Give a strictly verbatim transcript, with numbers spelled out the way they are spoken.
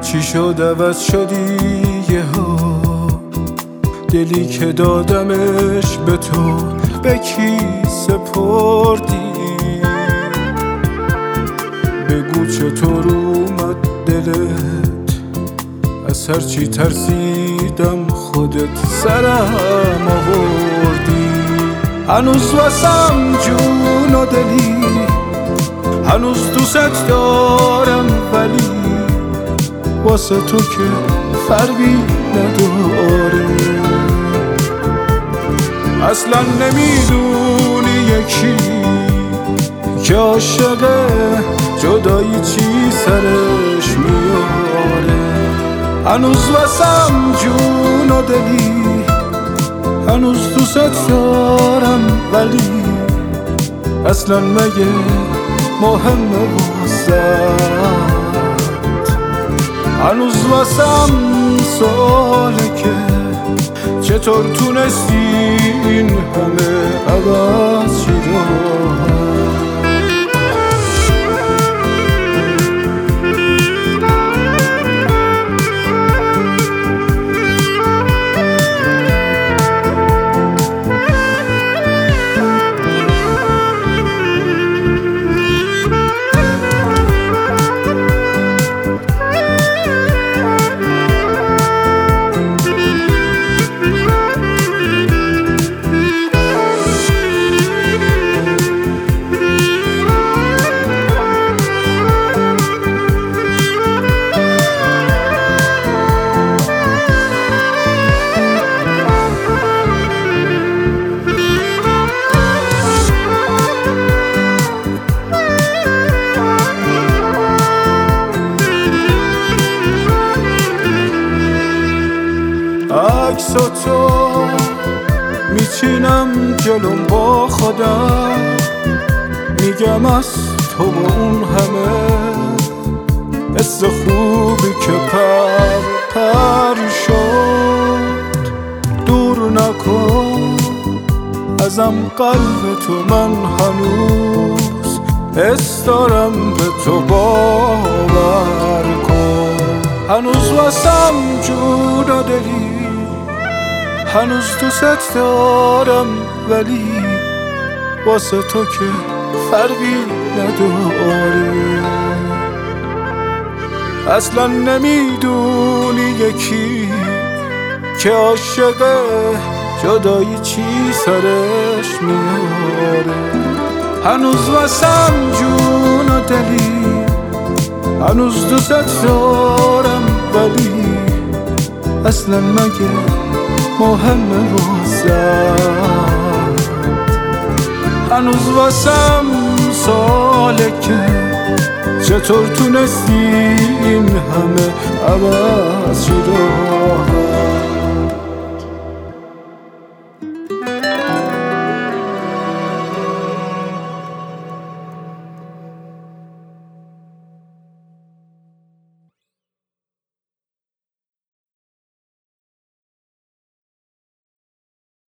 چی شد عوض شدی یهو؟ دلی که دادمش به تو به کی سپردی؟ بگو چطور اومد دلت؟ از هرچی ترسیدم خودت سرم آوردی. هنوز واسم جون و دلی، هنوز دوست دارم، ولی واسه تو که فرقی نداره. اصلا نمیدونی یکی که عاشقه جدایی چی سرش میاره. هنوز واسم جون و دلی، هنوز دوست دارم، ولی اصلا مگه مهمه واسم؟ هنوز واسم سواله که چطور تونستی این همه عوض شی رو؟ عکس تو میچینم جلوم با خودم، میگم از تو با اون همه حس خوبی که پر پر شد دور نکن ازم. قلب تو من هنوز حس دارم، به تو باور کن. هنوز واسم جون و دلی، هنوز دوست دارم، ولی واسه تو که فرقی نداره. اصلا نمیدونی یکی که عاشقه جدایی چی سرش میاره. هنوز واسم جون و دلی، هنوز دوست دارم، ولی اصلا مگه مهمه واسم؟ هنوز واسم سواله که چطور تونستی این همه عوض شی رو؟